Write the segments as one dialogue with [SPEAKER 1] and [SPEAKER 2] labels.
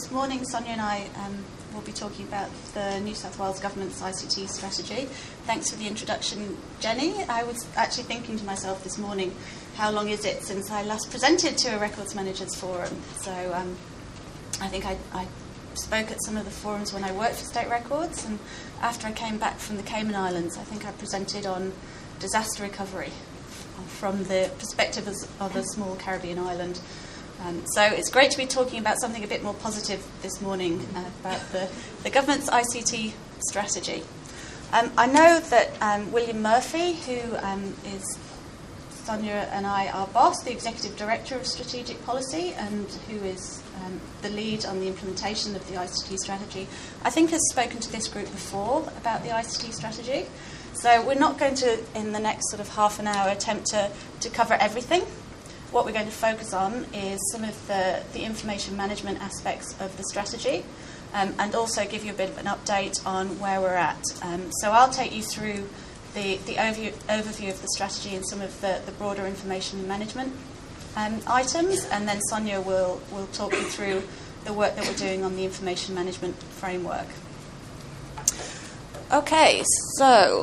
[SPEAKER 1] this morning Sonia and I will be talking about the New South Wales Government's ICT strategy. Thanks for the introduction, Jenny. I was actually thinking to myself this morning, how long is it since I last presented to a Records Managers Forum? So I think I spoke at some of the forums when I worked for State Records, and after I came back from the Cayman Islands, I think I presented on disaster recovery from the perspective of a small Caribbean island. So it's great to be talking about something a bit more positive this morning about the government's ICT strategy. I know that William Murphy, who is Sonia and I, our boss, the Executive Director of Strategic Policy, and who is the lead on the implementation of the ICT strategy, I think has spoken to this group before about the ICT strategy. So we're not going to, in the next sort of half an hour, attempt to cover everything. What we're going to focus on is some of the information management aspects of the strategy, and also give you a bit of an update on where we're at. So I'll take you through the overview of the strategy and some of the broader information management items, and then Sonia will talk you through the work that we're doing on the information management framework. Okay, so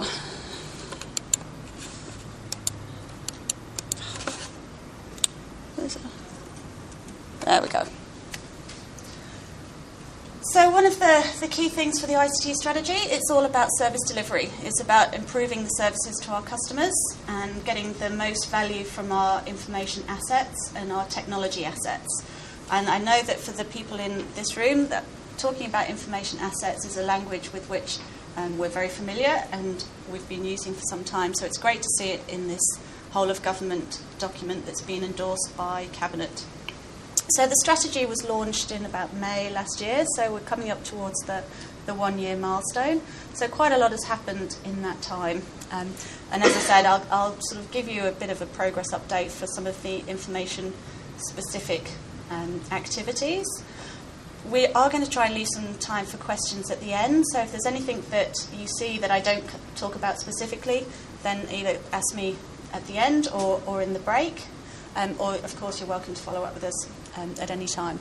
[SPEAKER 1] there we go. So one of the key things for the ICT strategy, it's all about service delivery. It's about improving the services to our customers and getting the most value from our information assets and our technology assets. And I know that for the people in this room, that talking about information assets is a language with which we're very familiar and we've been using for some time. So it's great to see it in this whole of government document that's been endorsed by Cabinet. So the strategy was launched in about May last year, so we're coming up towards the 1 year milestone. So quite a lot has happened in that time. And as I said, I'll sort of give you a bit of a progress update for some of the information specific activities. We are going to try and leave some time for questions at the end, so if there's anything that you see that I don't talk about specifically, then either ask me at the end or in the break. Or, of course, you're welcome to follow up with us at any time.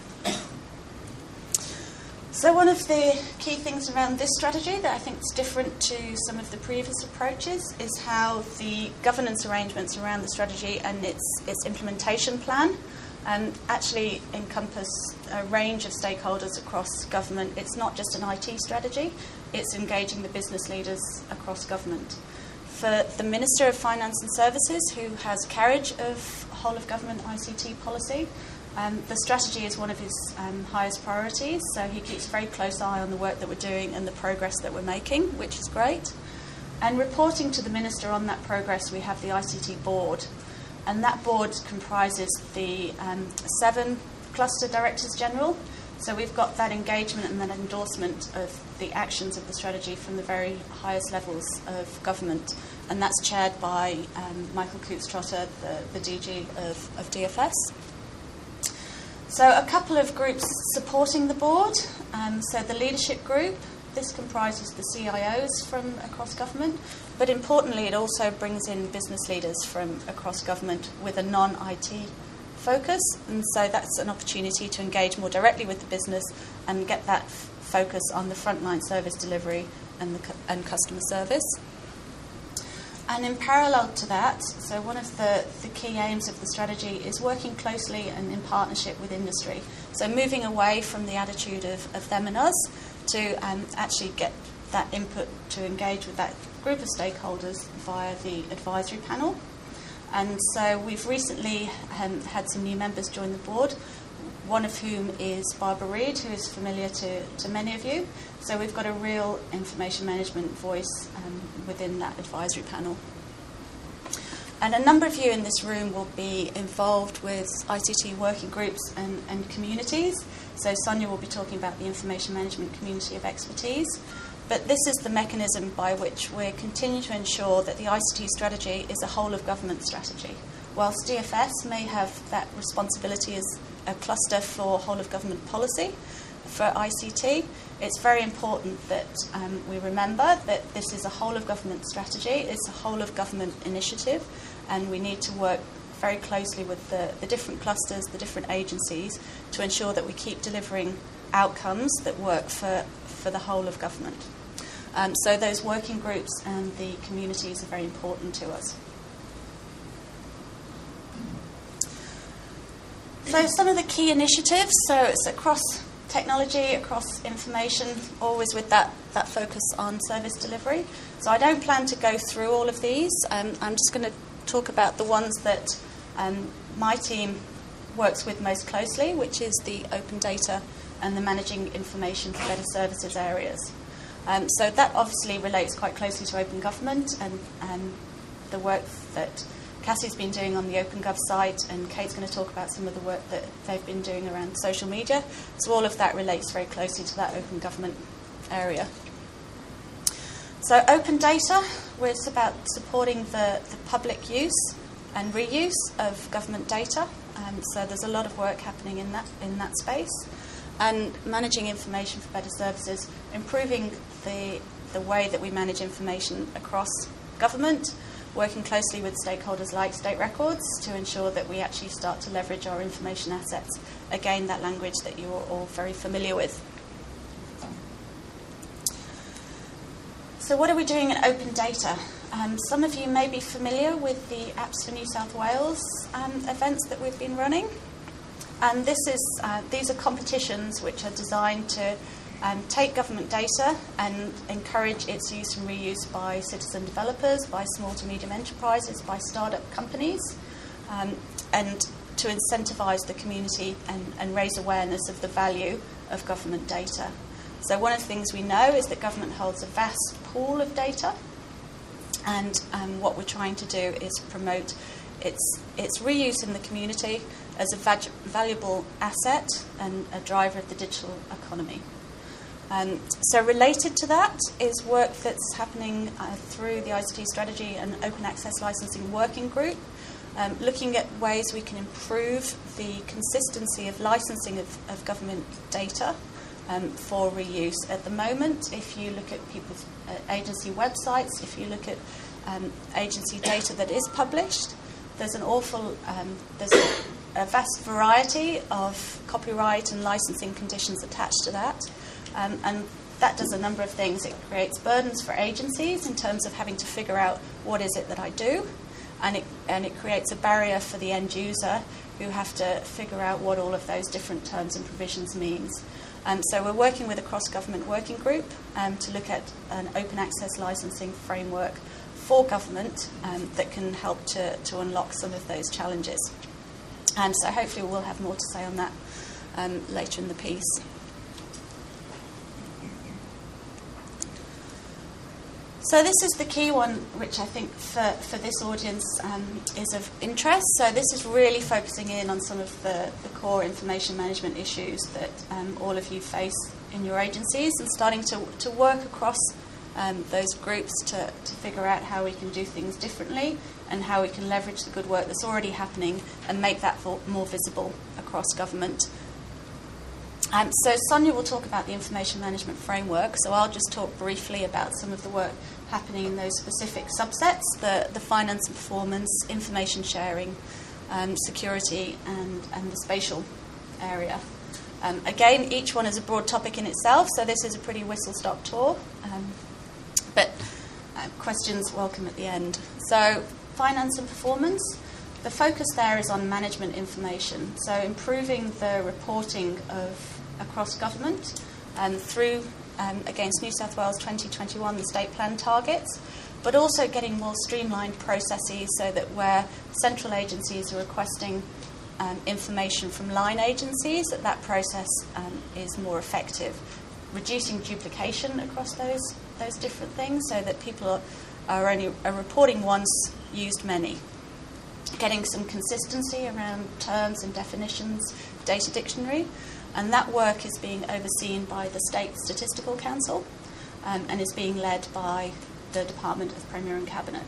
[SPEAKER 1] So one of the key things around this strategy that I think is different to some of the previous approaches is how the governance arrangements around the strategy and its implementation plan actually encompass a range of stakeholders across government. It's not just an IT strategy, it's engaging the business leaders across government. For the Minister of Finance and Services, who has carriage of whole of government ICT policy, the strategy is one of his highest priorities, so he keeps a very close eye on the work that we're doing and the progress that we're making, which is great. And reporting to the Minister on that progress, we have the ICT board, and that board comprises the 7 cluster directors general. So we've got that engagement and that endorsement of the actions of the strategy from the very highest levels of government, and that's chaired by Michael Coutts-Trotter, the DG of DFS. So a couple of groups supporting the board. So the leadership group, this comprises the CIOs from across government, but importantly it also brings in business leaders from across government with a non-IT focus, and so that's an opportunity to engage more directly with the business and get that focus on the frontline service delivery and customer service. And in parallel to that, so one of the key aims of the strategy is working closely and in partnership with industry. So moving away from the attitude of them and us to actually get that input to engage with that group of stakeholders via the advisory panel. And so we've recently had some new members join the board, one of whom is Barbara Reid, who is familiar to many of you. So we've got a real information management voice within that advisory panel. And a number of you in this room will be involved with ICT working groups and communities. So Sonia will be talking about the information management community of expertise. But this is the mechanism by which we're continuing to ensure that the ICT strategy is a whole of government strategy. Whilst DFS may have that responsibility as a cluster for whole of government policy for ICT, it's very important that we remember that this is a whole of government strategy, it's a whole of government initiative, and we need to work very closely with the different clusters, the different agencies, to ensure that we keep delivering outcomes that work for the whole of government. So those working groups and the communities are very important to us. So some of the key initiatives, so it's across technology, across information, always with that focus on service delivery. So I don't plan to go through all of these. I'm just going to talk about the ones that my team works with most closely, which is the open data and the managing information for better services areas. So that obviously relates quite closely to open government and the work that Cassie's been doing on the OpenGov site, and Kate's going to talk about some of the work that they've been doing around social media. So all of that relates very closely to that open government area. So open data, it's about supporting the public use and reuse of government data. So there's a lot of work happening in that space. And managing information for better services, improving the way that we manage information across government, working closely with stakeholders like State Records to ensure that we actually start to leverage our information assets. Again, that language that you're all very familiar with. So what are we doing in open data? Some of you may be familiar with the Apps for New South Wales events that we've been running. And these are competitions which are designed to take government data and encourage its use and reuse by citizen developers, by small to medium enterprises, by startup companies, and to incentivise the community and raise awareness of the value of government data. So one of the things we know is that government holds a vast pool of data, and what we're trying to do is promote its reuse in the community as a valuable asset and a driver of the digital economy. So related to that is work that's happening through the ICT Strategy and Open Access Licensing Working Group, looking at ways we can improve the consistency of licensing of government data for reuse. At the moment, if you look at people's agency websites, if you look at agency data that is published, there's there's a vast variety of copyright and licensing conditions attached to that. And that does a number of things. It creates burdens for agencies in terms of having to figure out what is it that I do, and it creates a barrier for the end user who have to figure out what all of those different terms and provisions means. So we're working with a cross-government working group to look at an open access licensing framework for government that can help to unlock some of those challenges. So hopefully we'll have more to say on that later in the piece. So this is the key one, which I think for this audience is of interest. So this is really focusing in on some of the core information management issues that all of you face in your agencies, and starting to work across those groups to figure out how we can do things differently and how we can leverage the good work that's already happening and make that more visible across government. So Sonia will talk about the information management framework, so I'll just talk briefly about some of the work happening in those specific subsets, the finance and performance, information sharing, security and the spatial area. Again, each one is a broad topic in itself, so this is a pretty whistle-stop tour, but questions welcome at the end. So finance and performance. The focus there is on management information, so improving the reporting across government through, against New South Wales 2021, the state plan targets, but also getting more streamlined processes so that where central agencies are requesting information from line agencies, that process is more effective, reducing duplication across those different things so that people are reporting once, used many. Getting some consistency around terms and definitions, data dictionary, and that work is being overseen by the State Statistical Council and is being led by the Department of Premier and Cabinet.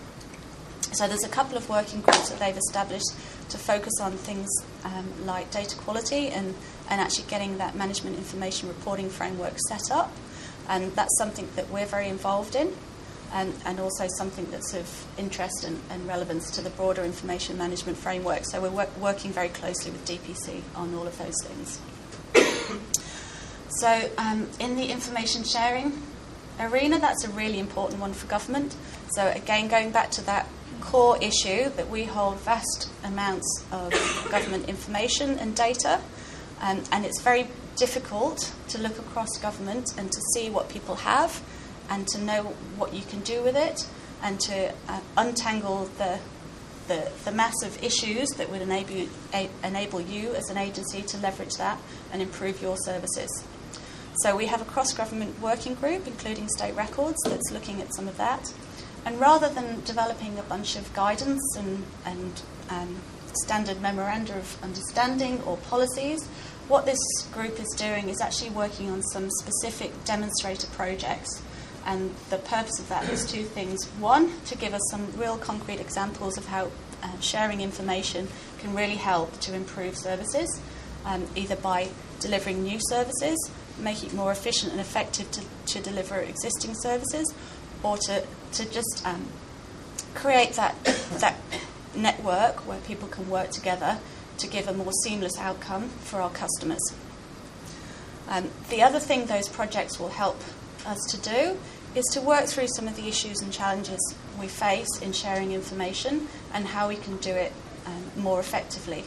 [SPEAKER 1] So there's a couple of working groups that they've established to focus on things like data quality and actually getting that management information reporting framework set up, and that's something that we're very involved in. And also something that's of interest and relevance to the broader information management framework. So we're working very closely with DPC on all of those things. So in the information sharing arena, that's a really important one for government. So again, going back to that core issue that we hold vast amounts of government information and data, and it's very difficult to look across government and to see what people have and to know what you can do with it and to untangle the massive issues that would enable you as an agency to leverage that and improve your services. So we have a cross-government working group, including State Records, that's looking at some of that. And rather than developing a bunch of guidance and standard memoranda of understanding or policies, what this group is doing is actually working on some specific demonstrator projects. And the purpose of that is two things. One, to give us some real concrete examples of how sharing information can really help to improve services, either by delivering new services, make it more efficient and effective to deliver existing services, or to just create that network where people can work together to give a more seamless outcome for our customers. The other thing those projects will help us to do is to work through some of the issues and challenges we face in sharing information and how we can do it more effectively.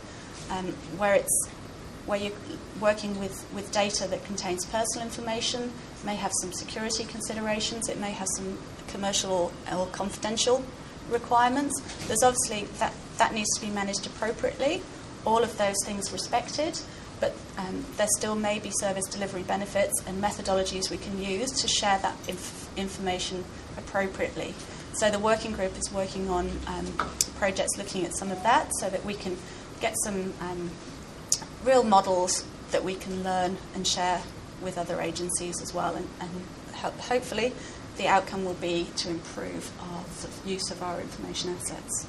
[SPEAKER 1] Where you're working with data that contains personal information, may have some security considerations, it may have some commercial or confidential requirements. There's obviously that needs to be managed appropriately, all of those things respected, but there still may be service delivery benefits and methodologies we can use to share that information appropriately. So the working group is working on projects looking at some of that so that we can get some real models that we can learn and share with other agencies as well, and hopefully the outcome will be to improve our use of our information assets.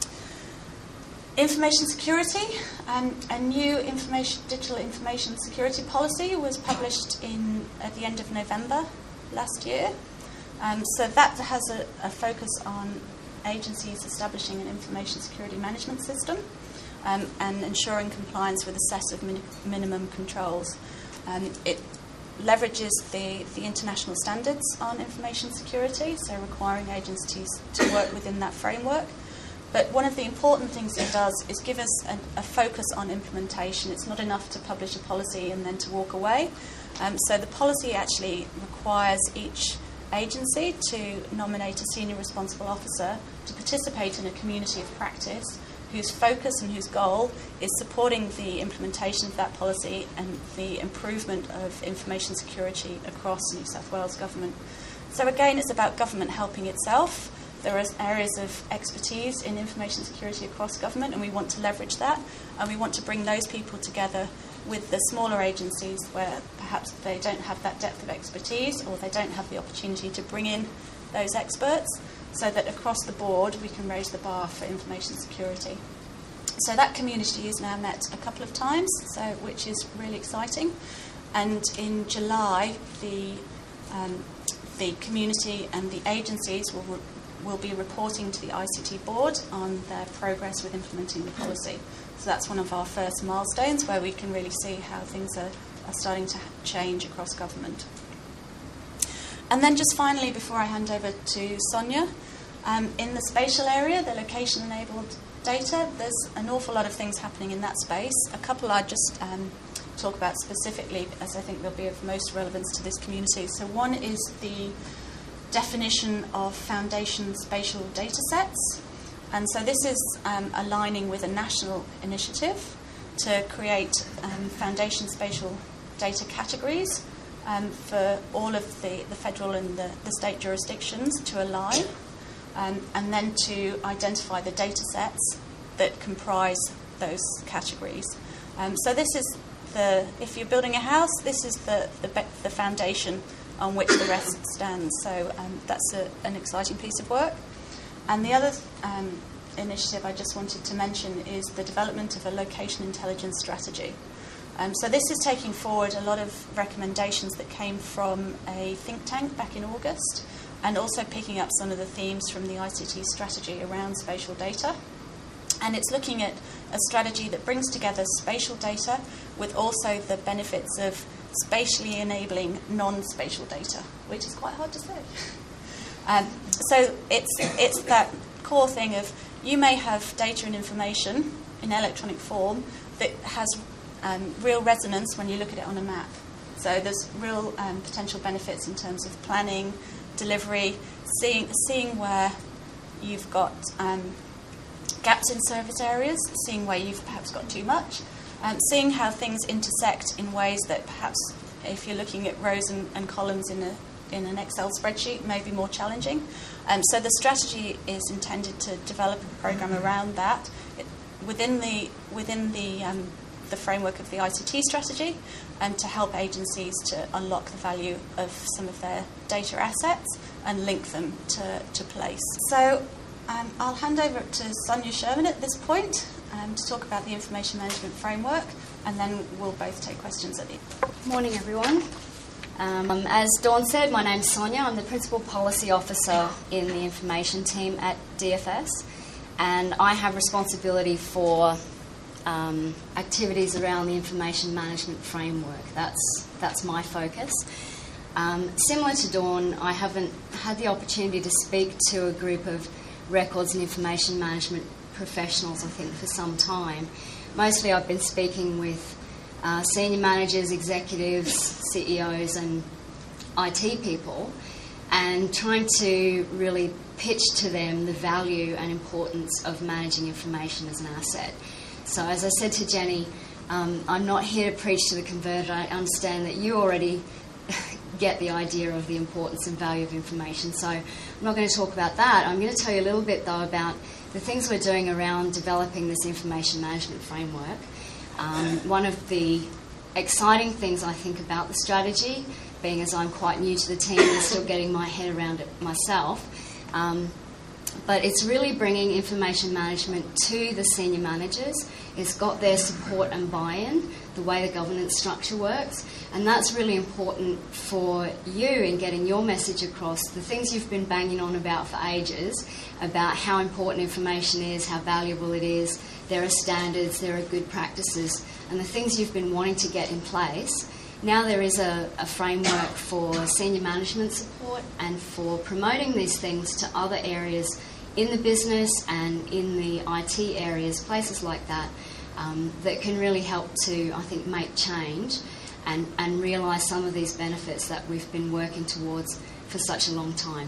[SPEAKER 1] Information security, a new digital information security policy was published at the end of November last year. So that has a focus on agencies establishing an information security management system and ensuring compliance with a set of minimum controls. It leverages the international standards on information security, so requiring agencies to work within that framework. But one of the important things it does is give us a focus on implementation. It's not enough to publish a policy and then to walk away. So the policy actually requires each agency to nominate a senior responsible officer to participate in a community of practice whose focus and whose goal is supporting the implementation of that policy and the improvement of information security across New South Wales Government. So again, it's about government helping itself. There are areas of expertise in information security across government, and we want to leverage that, and we want to bring those people together with the smaller agencies where perhaps they don't have that depth of expertise or they don't have the opportunity to bring in those experts, so that across the board we can raise the bar for information security. So that community has now met a couple of times, which is really exciting. And in July, the community and the agencies will be reporting to the ICT board on their progress with implementing the policy. So that's one of our first milestones where we can really see how things are starting to change across government. And then just finally, before I hand over to Sonia, in the spatial area, the location-enabled data, there's an awful lot of things happening in that space. A couple I'd just talk about specifically, as I think they'll be of most relevance to this community. So one is the definition of foundation spatial data sets. And so this is aligning with a national initiative to create foundation spatial data categories for all of the federal and the state jurisdictions to align, and then to identify the data sets that comprise those categories. So this is if you're building a house, this is the foundation on which the rest stands. So that's an exciting piece of work. And the other initiative I just wanted to mention is the development of a location intelligence strategy. So this is taking forward a lot of recommendations that came from a think tank back in August, and also picking up some of the themes from the ICT strategy around spatial data. And it's looking at a strategy that brings together spatial data with also the benefits of spatially enabling non-spatial data, which is quite hard to say. So it's that core thing of you may have data and information in electronic form that has real resonance when you look at it on a map. So there's real potential benefits in terms of planning, delivery, seeing where you've got gaps in service areas, seeing where you've perhaps got too much, seeing how things intersect in ways that perhaps if you're looking at rows and columns in an Excel spreadsheet may be more challenging. So the strategy is intended to develop a program around that within the framework of the ICT strategy, and to help agencies to unlock the value of some of their data assets and link them to place. So I'll hand over to Sonia Sherman at this point to talk about the information management framework, and then we'll both take questions at the end.
[SPEAKER 2] Morning, everyone. As Dawn said, my name's Sonia. I'm the Principal Policy Officer in the information team at DFS, and I have responsibility for activities around the information management framework. That's my focus. Similar to Dawn, I haven't had the opportunity to speak to a group of records and information management professionals, I think, for some time. Mostly I've been speaking with senior managers, executives, CEOs and IT people, and trying to really pitch to them the value and importance of managing information as an asset. So as I said to Jenny, I'm not here to preach to the converted. I understand that you already get the idea of the importance and value of information, so I'm not going to talk about that. I'm going to tell you a little bit, though, about the things we're doing around developing this information management framework. One of the exciting things I think about the strategy, being as I'm quite new to the team and still getting my head around it myself, but it's really bringing information management to the senior managers. It's got their support and buy-in, the way the governance structure works, and that's really important for you in getting your message across, the things you've been banging on about for ages, about how important information is, how valuable it is. There are standards, there are good practices, and the things you've been wanting to get in place. Now there is a framework for senior management support and for promoting these things to other areas in the business and in the IT areas, places like that, that can really help to, I think, make change and realise some of these benefits that we've been working towards for such a long time.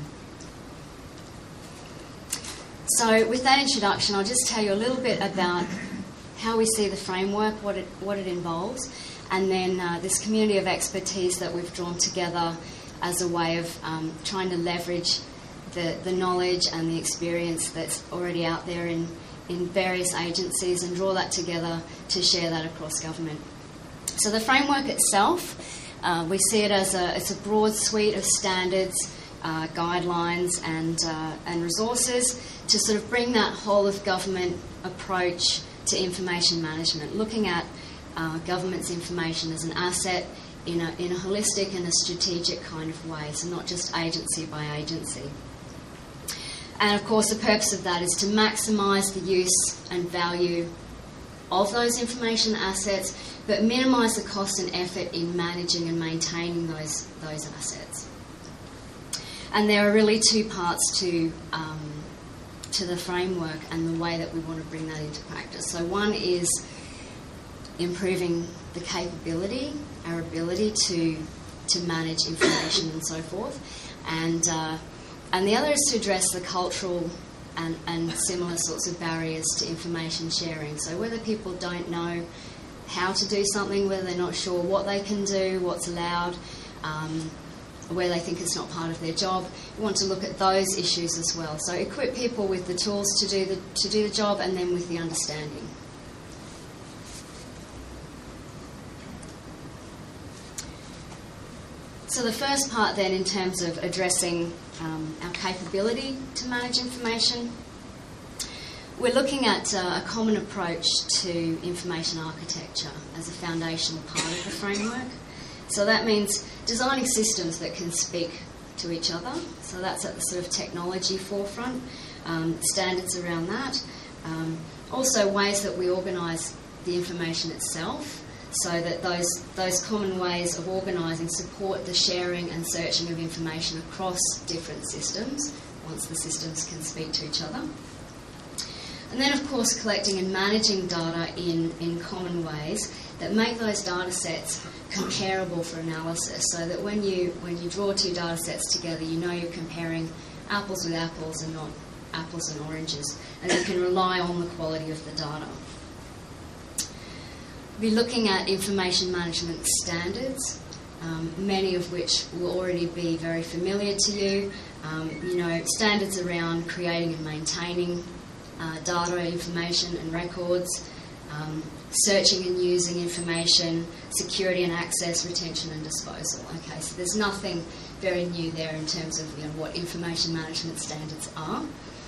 [SPEAKER 2] So with that introduction, I'll just tell you a little bit about how we see the framework, what it involves, and then this community of expertise that we've drawn together as a way of trying to leverage the knowledge and the experience that's already out there in various agencies and draw that together to share that across government. So the framework itself, we see it as it's a broad suite of standards, guidelines and resources to sort of bring that whole of government approach to information management, looking at government's information as an asset in a holistic and a strategic kind of way, so not just agency by agency. And of course the purpose of that is to maximise the use and value of those information assets, but minimise the cost and effort in managing and maintaining those assets. And there are really two parts to the framework and the way that we want to bring that into practice. So one is improving the capability, our ability to manage information and so forth, and the other is to address the cultural and similar sorts of barriers to information sharing. So whether people don't know how to do something, whether they're not sure what they can do, what's allowed, where they think it's not part of their job, we want to look at those issues as well. So equip people with the tools to do the job, and then with the understanding. So the first part then, in terms of addressing our capability to manage information, we're looking at a common approach to information architecture as a foundational part of the framework. So that means designing systems that can speak to each other. So that's at the sort of technology forefront, standards around that. Also ways that we organise the information itself. so that those common ways of organising support the sharing and searching of information across different systems, once the systems can speak to each other. And then, of course, collecting and managing data in common ways that make those data sets comparable for analysis, so that when you draw two data sets together, you know you're comparing apples with apples and not apples and oranges, and you can rely on the quality of the data. We'll be looking at information management standards, many of which will already be very familiar to you. Standards around creating and maintaining data, information and records, searching and using information, security and access, retention and disposal. Okay, so there's nothing very new there in terms of what information management standards are.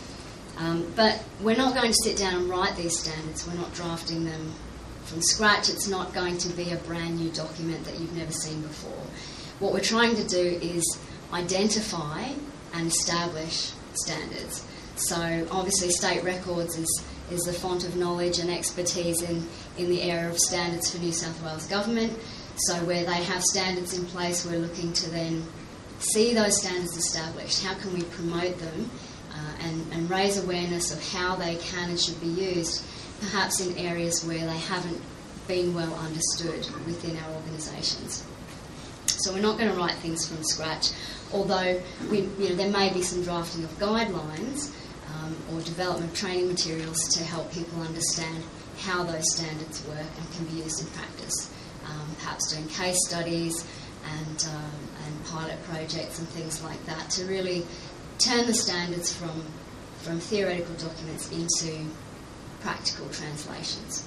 [SPEAKER 2] But we're not going to sit down and write these standards. We're not drafting them from scratch. It's not going to be a brand new document that you've never seen before. What we're trying to do is identify and establish standards. So obviously state records is the font of knowledge and expertise in the area of standards for New South Wales Government. So where they have standards in place, we're looking to then see those standards established. How can we promote them and raise awareness of how they can and should be used, perhaps in areas where they haven't been well understood within our organisations. So we're not going to write things from scratch, although there may be some drafting of guidelines or development of training materials to help people understand how those standards work and can be used in practice. Perhaps doing case studies and pilot projects and things like that to really turn the standards from theoretical documents into practical translations.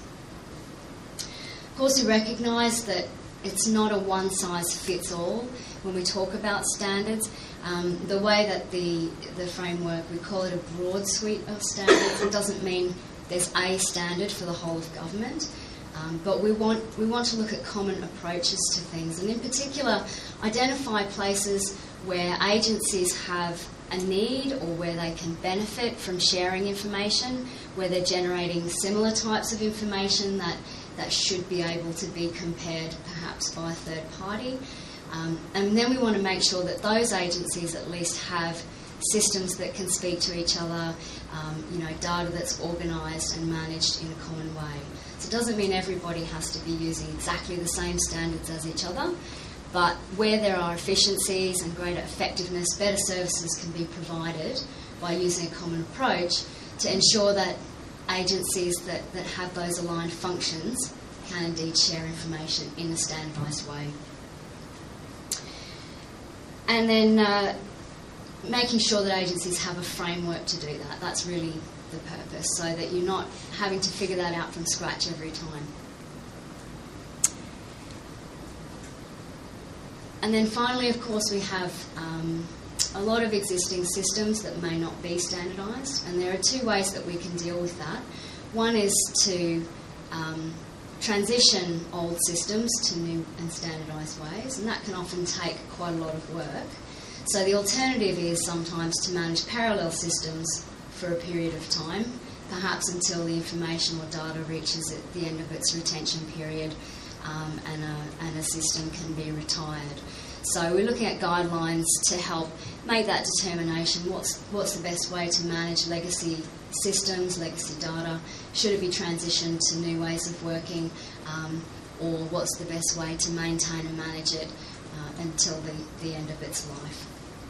[SPEAKER 2] Of course, we recognise that it's not a one-size-fits-all when we talk about standards. The way that the framework, we call it a broad suite of standards. It doesn't mean there's a standard for the whole of government, but we want to look at common approaches to things, and in particular identify places where agencies have a need or where they can benefit from sharing information, where they're generating similar types of information that should be able to be compared perhaps by a third party. And then we want to make sure that those agencies at least have systems that can speak to each other, data that's organised and managed in a common way. So it doesn't mean everybody has to be using exactly the same standards as each other, but where there are efficiencies and greater effectiveness, better services can be provided by using a common approach to ensure that agencies that have those aligned functions can indeed share information in a standardised way. And then making sure that agencies have a framework to do that. That's really the purpose, so that you're not having to figure that out from scratch every time. And then finally, of course, we have a lot of existing systems that may not be standardised, and there are two ways that we can deal with that. One is to transition old systems to new and standardised ways, and that can often take quite a lot of work. So the alternative is sometimes to manage parallel systems for a period of time, perhaps until the information or data reaches at the end of its retention period and a system can be retired. So we're looking at guidelines to help make that determination. What's the best way to manage legacy systems, legacy data? Should it be transitioned to new ways of working? Or what's the best way to maintain and manage it until the end of its life?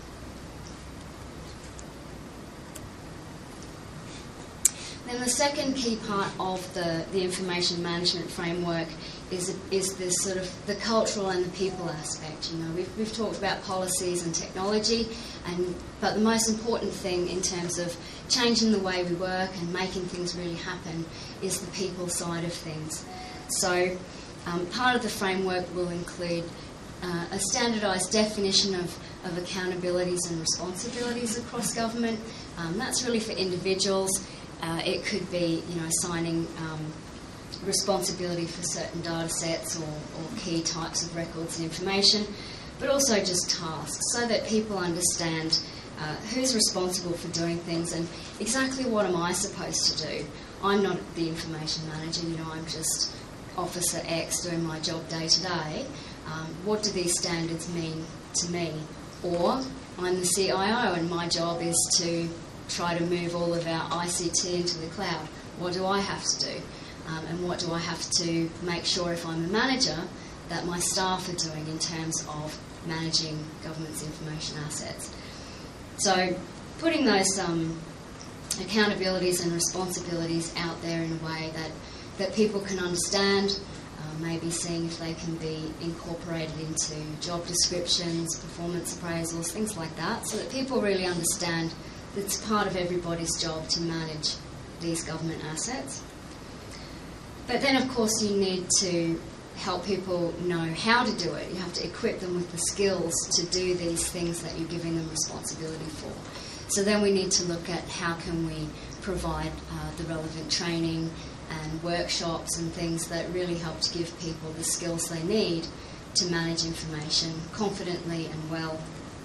[SPEAKER 2] Then the second key part of the information management framework is this sort of the cultural and the people aspect. We've talked about policies and technology, but the most important thing in terms of changing the way we work and making things really happen is the people side of things. So part of the framework will include a standardised definition of accountabilities and responsibilities across government. That's really for individuals. It could be, assigning responsibility for certain data sets or key types of records and information, but also just tasks, so that people understand who's responsible for doing things and exactly what am I supposed to do. I'm not the information manager, I'm just Officer X doing my job day to day, what do these standards mean to me? Or I'm the CIO and my job is to try to move all of our ICT into the cloud. What do I have to do? And what do I have to make sure, if I'm a manager, that my staff are doing in terms of managing government's information assets? So putting those accountabilities and responsibilities out there in a way that people can understand, maybe seeing if they can be incorporated into job descriptions, performance appraisals, things like that, so that people really understand that it's part of everybody's job to manage these government assets. But then, of course, you need to help people know how to do it. You have to equip them with the skills to do these things that you're giving them responsibility for. So then we need to look at how can we provide the relevant training and workshops and things that really help to give people the skills they need to manage information confidently and well.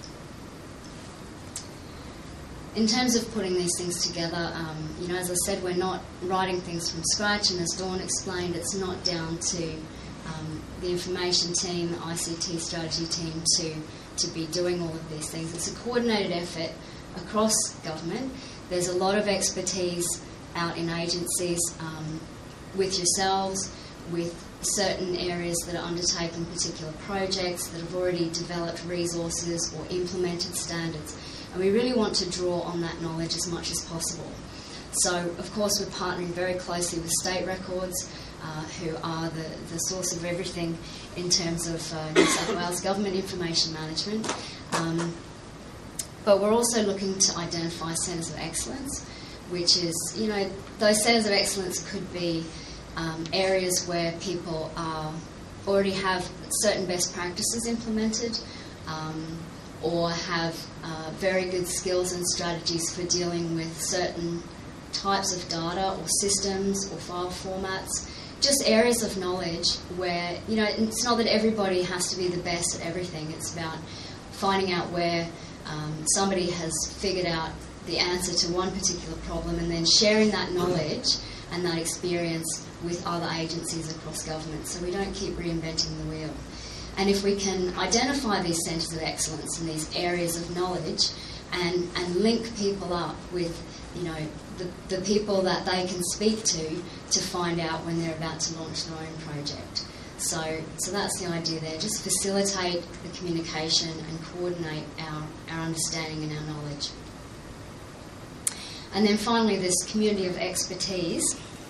[SPEAKER 2] In terms of putting these things together, as I said, we're not writing things from scratch, and as Dawn explained, it's not down to the information team, the ICT strategy team to be doing all of these things. It's a coordinated effort across government. There's a lot of expertise out in agencies with yourselves, with certain areas that are undertaking particular projects that have already developed resources or implemented standards. And we really want to draw on that knowledge as much as possible. So, of course, we're partnering very closely with State Records, who are the source of everything in terms of New South Wales government information management. But we're also looking to identify centres of excellence, which is, those centres of excellence could be areas where people already have certain best practices implemented, or have very good skills and strategies for dealing with certain types of data or systems or file formats. Just areas of knowledge where, it's not that everybody has to be the best at everything. It's about finding out where somebody has figured out the answer to one particular problem and then sharing that knowledge and that experience with other agencies across government, so we don't keep reinventing the wheel. And if we can identify these centres of excellence and these areas of knowledge and link people up with, the people that they can speak to find out when they're about to launch their own project. So that's the idea there. Just facilitate the communication and coordinate our understanding and our knowledge. And then finally, this community of expertise.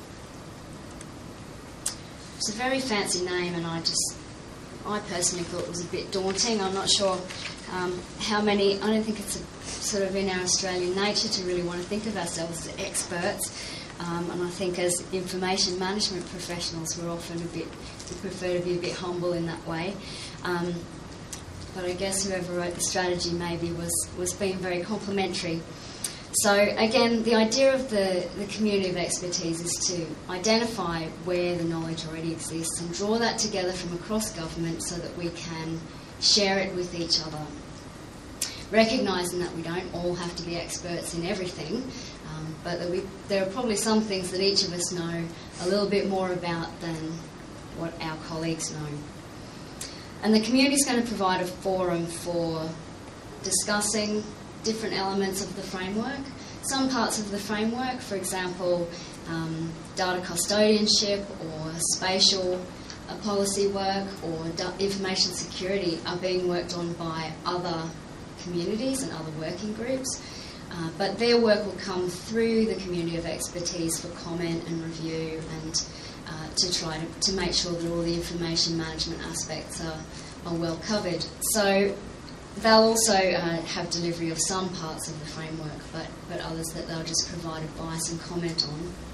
[SPEAKER 2] It's a very fancy name, and I personally thought it was a bit daunting. I'm not sure how many. I don't think it's sort of in our Australian nature to really want to think of ourselves as experts. And I think as information management professionals, we prefer to be a bit humble in that way. But I guess whoever wrote the strategy maybe was being very complimentary. So again, the idea of the community of expertise is to identify where the knowledge already exists and draw that together from across government so that we can share it with each other. Recognising that we don't all have to be experts in everything, but that there are probably some things that each of us know a little bit more about than what our colleagues know. And the community is going to provide a forum for discussing different elements of the framework. Some parts of the framework, for example, data custodianship or spatial policy work or information security, are being worked on by other communities and other working groups. But their work will come through the community of expertise for comment and review and to try to make sure that all the information management aspects are well covered. So they'll also have delivery of some parts of the framework, but others that they'll just provide advice and comment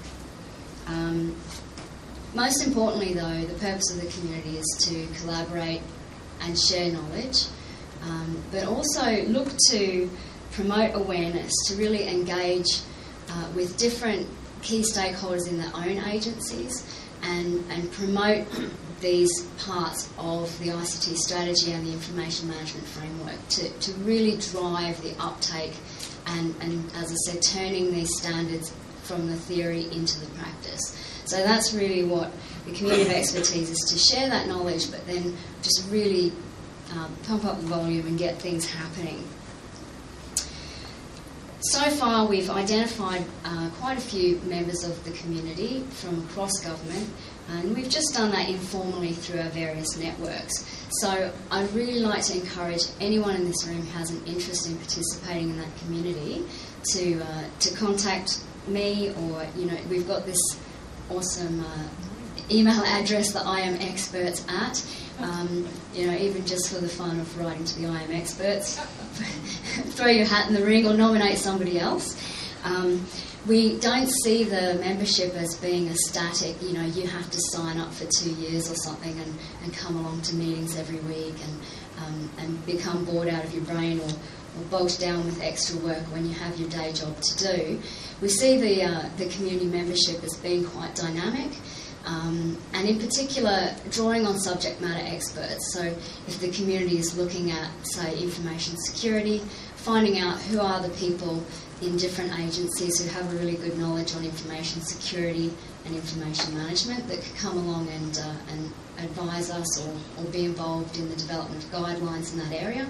[SPEAKER 2] on. Most importantly, though, the purpose of the community is to collaborate and share knowledge, but also look to promote awareness, to really engage with different key stakeholders in their own agencies and promote these parts of the ICT strategy and the information management framework to really drive the uptake and, as I said, turning these standards from the theory into the practice. So that's really what the community of expertise is to share that knowledge, but then just really pump up the volume and get things happening. So far, we've identified quite a few members of the community from across government, and we've just done that informally through our various networks. So I'd really like to encourage anyone in this room who has an interest in participating in that community to contact me, or we've got this awesome email address that I am experts at. Even just for the fun of writing to the I am experts, throw your hat in the ring or nominate somebody else. We don't see the membership as being a static, you have to sign up for 2 years or something and come along to meetings every week and become bored out of your brain or bogged down with extra work when you have your day job to do. We see the community membership as being quite dynamic. And in particular, drawing on subject matter experts. So if the community is looking at, say, information security, finding out who are the people in different agencies who have a really good knowledge on information security and information management that could come along and advise us or be involved in the development of guidelines in that area.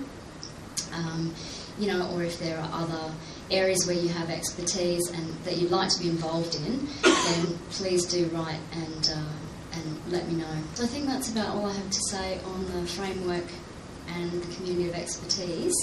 [SPEAKER 2] Or if there are other areas where you have expertise and that you'd like to be involved in, then please do write and let me know. So I think that's about all I have to say on the framework and the community of expertise.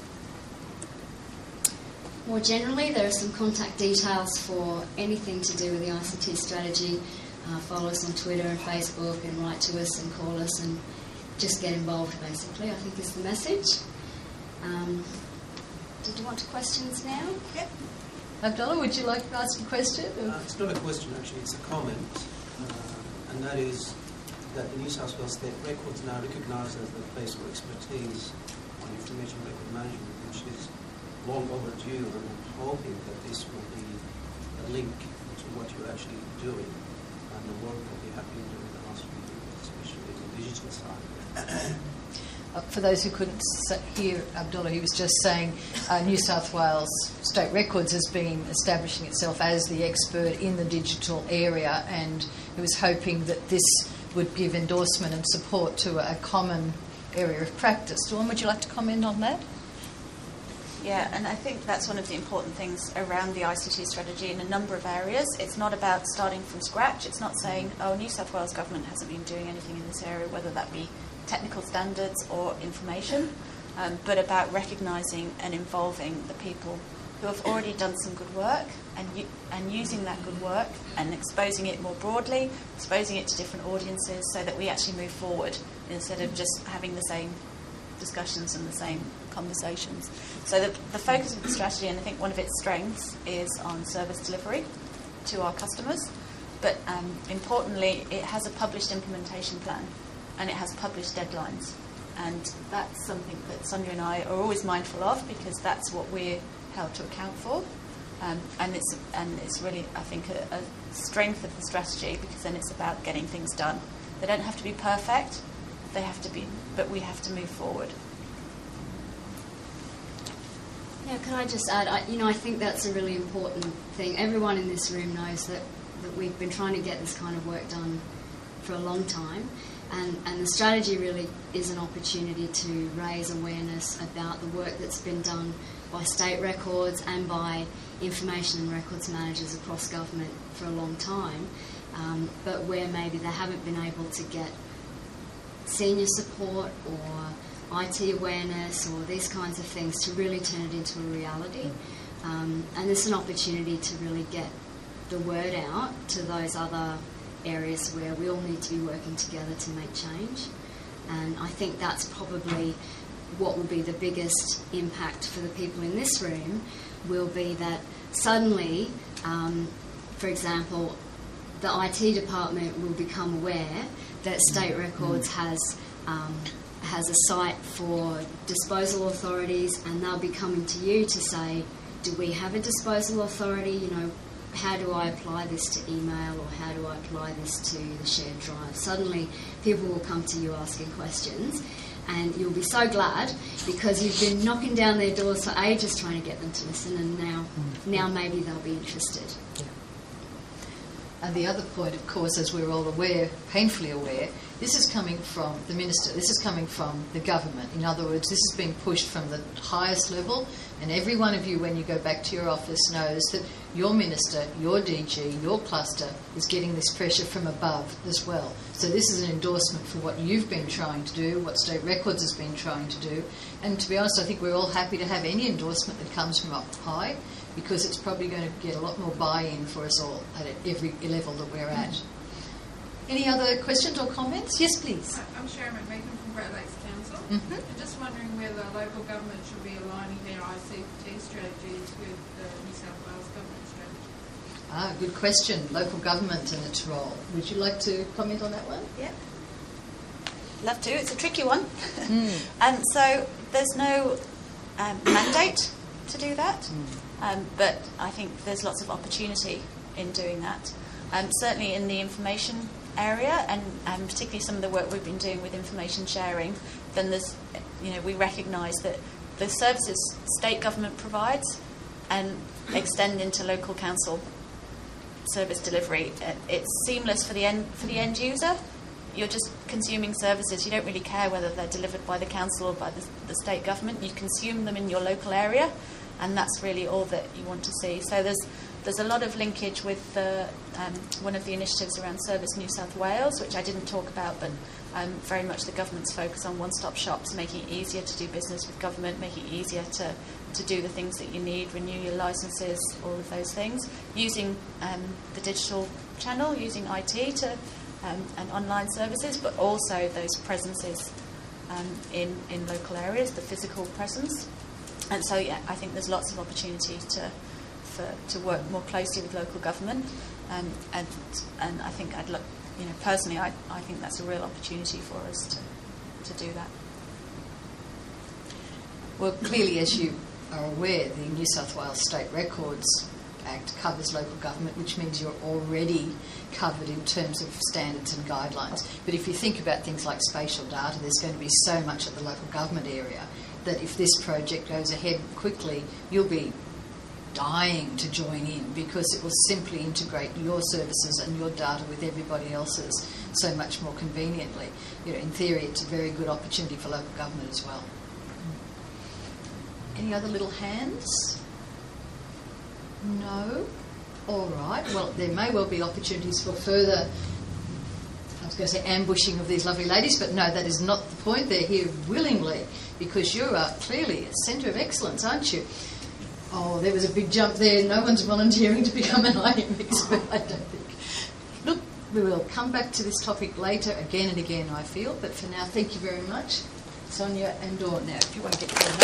[SPEAKER 2] More generally, there are some contact details for anything to do with the ICT strategy. Follow us on Twitter and Facebook and write to us and call us and just get involved, basically, I think is the message. Did you want questions now?
[SPEAKER 3] Yep. Abdullah, would you like to ask a question?
[SPEAKER 4] It's not a question, actually, it's a comment. And that is that the New South Wales State Records now recognises the place for expertise on information record management, which is long overdue, and I'm hoping that this will be a link to what you're actually doing and the work that you have been doing the last few years, especially the digital side.
[SPEAKER 3] For those who couldn't hear Abdullah, he was just saying New South Wales State Records has been establishing itself as the expert in the digital area, and he was hoping that this would give endorsement and support to a common area of practice. Dawn, would you like to comment on that?
[SPEAKER 1] Yeah, and I think that's one of the important things around the ICT strategy in a number of areas. It's not about starting from scratch. It's not saying, New South Wales government hasn't been doing anything in this area, whether that be technical standards or information, but about recognising and involving the people who have already done some good work and using that good work and exposing it more broadly, exposing it to different audiences so that we actually move forward instead of just having the same discussions and the same conversations. So the focus of the strategy, and I think one of its strengths, is on service delivery to our customers, but importantly it has a published implementation plan and it has published deadlines, and that's something that Sonia and I are always mindful of because that's what we're held to account for, and it's really, I think, a strength of the strategy because then it's about getting things done. They don't have to be perfect, they have to be, but we have to move forward.
[SPEAKER 2] Yeah, can I just add, I think that's a really important thing. Everyone in this room knows that we've been trying to get this kind of work done for a long time, and the strategy really is an opportunity to raise awareness about the work that's been done by state records and by information and records managers across government for a long time, but where maybe they haven't been able to get senior support or IT awareness or these kinds of things to really turn it into a reality. And it's an opportunity to really get the word out to those other areas where we all need to be working together to make change. And I think that's probably what will be the biggest impact for the people in this room, will be that suddenly, for example, the IT department will become aware that State Records has a site for disposal authorities, and they'll be coming to you to say, do we have a disposal authority? How do I apply this to email, or how do I apply this to the shared drive? Suddenly people will come to you asking questions, and you'll be so glad because you've been knocking down their doors for ages trying to get them to listen, and now maybe they'll be interested.
[SPEAKER 3] And the other point, of course, as we're all aware, painfully aware, this is coming from the Minister, this is coming from the government. In other words, this is being pushed from the highest level, and every one of you, when you go back to your office, knows that your Minister, your DG, your cluster is getting this pressure from above as well. So this is an endorsement for what you've been trying to do, what State Records has been trying to do. And to be honest, I think we're all happy to have any endorsement that comes from up high, because it's probably going to get a lot more buy-in for us all at every level that we're at. Any other questions or comments? Yes, please.
[SPEAKER 5] I'm Sharon McMeekin from Great Lakes Council.
[SPEAKER 3] Mm-hmm.
[SPEAKER 5] I'm just wondering whether local government should be aligning their ICT strategies with the New South Wales government strategy.
[SPEAKER 3] Good question. Local government and its role. Would you like to comment on that one?
[SPEAKER 1] Yeah. Love to. It's a tricky one. So there's no mandate to do that, but I think there's lots of opportunity in doing that. Certainly in the information area, and particularly some of the work we've been doing with information sharing, then there's, we recognise that the services state government provides and extend into local council service delivery. It's seamless for the end user. You're just consuming services. You don't really care whether they're delivered by the council or by the state government. You consume them in your local area, and that's really all that you want to see. So there's a lot of linkage with one of the initiatives around Service New South Wales, which I didn't talk about, but very much the government's focus on one-stop shops, making it easier to do business with government, making it easier to do the things that you need, renew your licences, all of those things, using the digital channel, using IT to and online services, but also those presences in local areas, the physical presence. And so, yeah, I think there's lots of opportunity to work more closely with local government, and I think I'd look, personally, I think that's a real opportunity for us to do that.
[SPEAKER 3] Well, clearly, as you are aware, the New South Wales State Records Act covers local government, which means you're already covered in terms of standards and guidelines. But if you think about things like spatial data, there's going to be so much at the local government area that if this project goes ahead quickly, you'll be dying to join in, because it will simply integrate your services and your data with everybody else's so much more conveniently. In theory, it's a very good opportunity for local government as well. Any other little hands? No? All right. Well, there may well be opportunities for further, I was going to say ambushing of these lovely ladies, but no, that is not the point. They're here willingly, because you are clearly a centre of excellence, aren't you? Oh, there was a big jump there. No one's volunteering to become an IM expert, I don't think. Look, we will come back to this topic later, again and again, I feel. But for now, thank you very much, Sonia and Dawn. Now, if you want to get